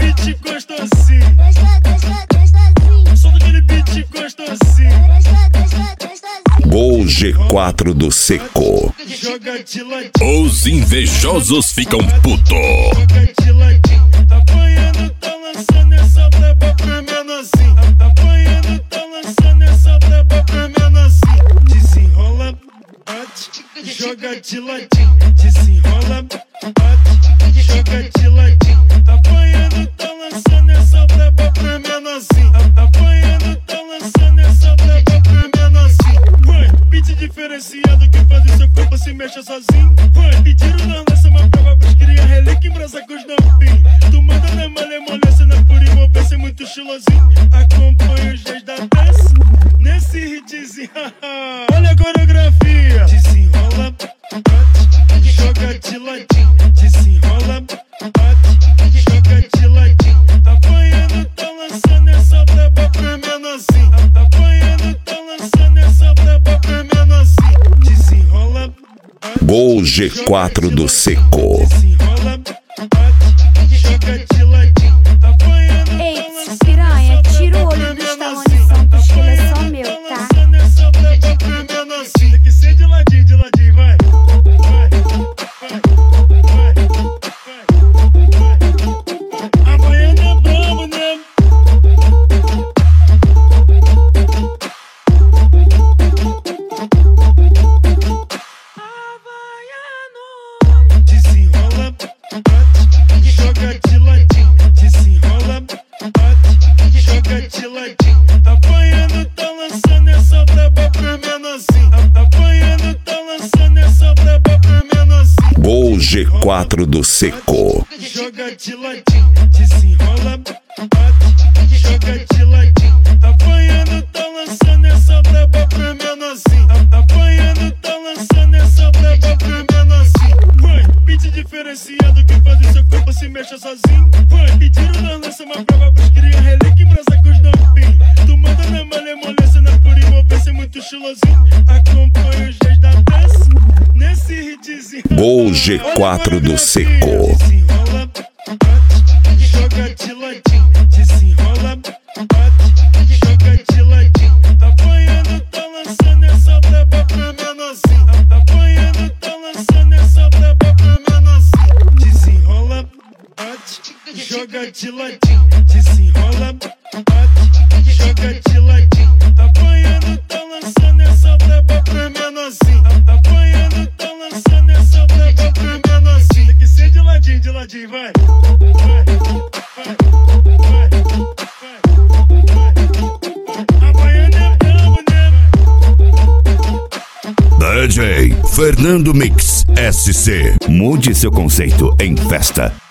beat gostosinho. Solta aquele beat gostosinho. Gol G4 do Seco. Joga de ladinho. Os invejosos ficam puto. Joga de ladinho. Tá apanhando, tá lançando essa braba pra menorzinho. Tá apanhando, tá lançando essa braba pra menorzinho. Desenrola, bate, joga de ladinho. Desenrola, bate, joga de ladinho. Tá apanhando, tá lançando essa braba pra menorzinho. Tá apanhando, tá lançando essa braba pra menorzinho. Vai, beat diferenciado que faz o seu corpo se mexa sozinho. Vai, e tiro na lança uma prova pros cria relíquia em brasa com os novinhos. Tu manda na malemolência, na pura envolvência, muito estilosinho. Acompanha os dias da dança nesse hitzinho. Olha a coreografia. Desenrola, bate, joga de ladinho. Desenrola, bate, joga de ladinho. Tá apanhando, tá lançando essa braba pra menorzinho. Tá apanhando, tá lançando essa braba pra menorzinho. Desenrola, bate, Gol G4 do Seco. desenrola, bate, joga de ladinho. Tá apanhando, Ei, tá lançando piranha, essa tira o braba olho pra do Stallone menorzinho. Santos, que ele é só Tá meu, tá? lançando essa braba pra menorzinho. Tem que ser de ladinho, vai. Vai, vai, vai, vai. A baiana é brabo, né? Desenrola, bate, joga de ladinho. Desenrola, bate, joga de ladinho. Tá apanhando, tá lançando essa braba pra menorzinho. Tá apanhando, tá lançando essa braba pra menorzinho. Gol G4 do Seco. Joga de ladinho. Desenrola, bate, joga de ladinho. Tá apanhando, tá lançando essa braba pra menorzinho. Tá apanhando, tá lançando essa braba pra menorzinho. Vai, beat diferenciado que faz o seu corpo se mexa sozinho. Vai, e tiro na lança uma prova pros cria relíquia em brasa com os novinhos. Tu manda na malemolência, na pura envolvência, muito estilosinho. Acompanha os dias da dança nesse hitzinho. Gol G4 do Seco. Desenrola, bate, joga de ladinho. Desenrola, bate, joga de ladinho. Tá apanhando, tá lançando essa braba pra menorzinho. Tá apanhando, tá lançando essa braba pra menorzinho. Desenrola, bate, joga de ladinho. Desenrola, bate, joga de ladinho. Tá apanhando, tá lançando essa braba pra menorzinho. Tá apanhando, tá lançando essa braba pra menorzinho. Tem que ser de ladinho, vai. Vai, vai, vai, vai. A baiana é brabo, né? DJ Fernando Mix SC. Mude seu conceito em festa.